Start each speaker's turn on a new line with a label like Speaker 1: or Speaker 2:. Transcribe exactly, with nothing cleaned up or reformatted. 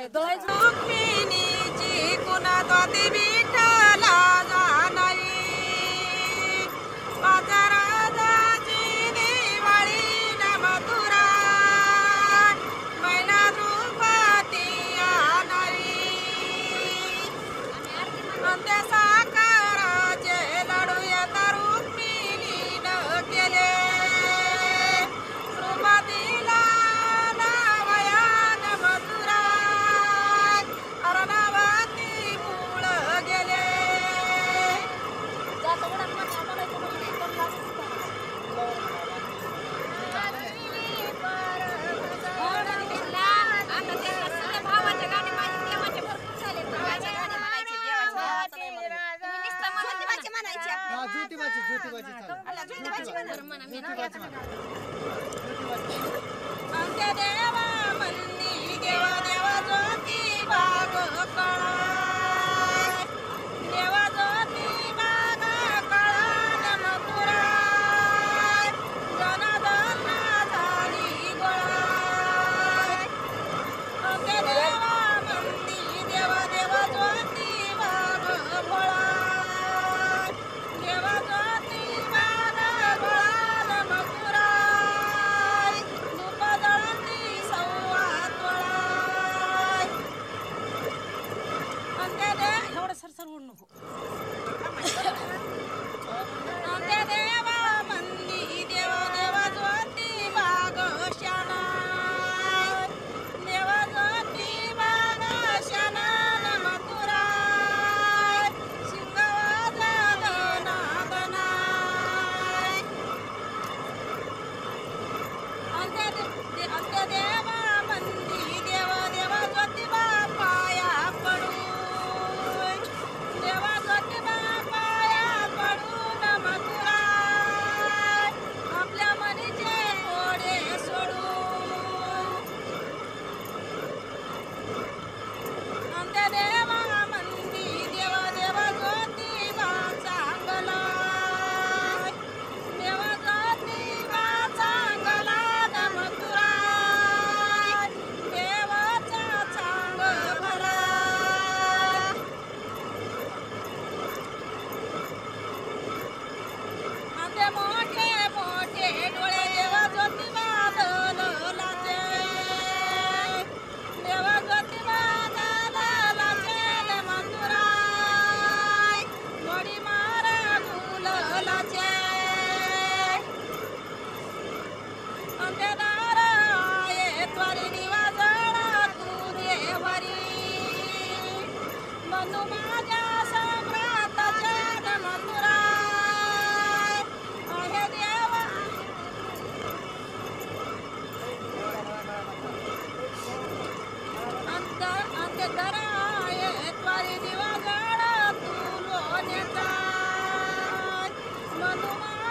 Speaker 1: रुक्मिणीची कुणा त्वाती विठ्ठला जाणारी पाच राजाची दिवाळी न मथुरा मैना द्रुपदी आणारी अंत्य साखराचे लाडू येता रुक्मिणीनं केले द्रुपदीला नावयान मथुरा अर्णवती मूळ गेले
Speaker 2: ज्योतिबाची ज्योतिबाची
Speaker 1: अंत्य देवा मल्ली देवा देवा ज्योतिबा ग कळा देवा ज्योतिबा ग कळा न मथुरा जनार्दन झाली गोळा अंत्य देवा मल्ली देवा देवा ज्योतिबा ग भोळा देवा ज्योतिबा ग भोळा न मथुरा धूप जळती सव्वा तोळा अंत्य दे एवढं सरसर ओढ नको अंत्य देवा मंदी देवा देवा ज्योतिबा ग शाना देवा ज्योतिबा ग शाना न मथुरा शिंगवाजा नादना अंत्य दे अंत्य देवा मंदी देवा देवा ज्योतिबा पाया पडू देवा ज्योतिबा पाया पडू न मथुरा आपल्या मनीचे ओढे सोडू अंत्य देवा मंदी देवा देवा ज्योतिबा चांगला देवा ज्योतिबा चांगला न मथुरा देवाचा चांग भला अंत्य मोठे मोठे डोळे देवा ज्योतिबा दलाचे देवा ज्योतिबा दलाचे न मथुरा गोडी मारा गुलाचे अंत्य दारा ये त्वारी दिवा जळा तू देवारी बंधू माझ्या सम्राटाचे न मथुरा आहे देवा अंत अंत्य दरा ये त्वारी दिवा जळा तू लोण्याचा बंधू